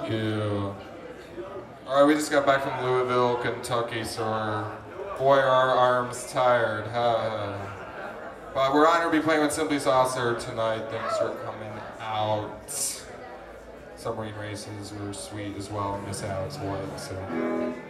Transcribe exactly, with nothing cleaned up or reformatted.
Yeah. Alright, we just got back from Louisville, Kentucky, so we're, boy, are our arms tired. Huh? But we're honored to be playing with Simply Saucer tonight. Thanks for coming out. Submarine races were sweet as well. Miss Alex was. So.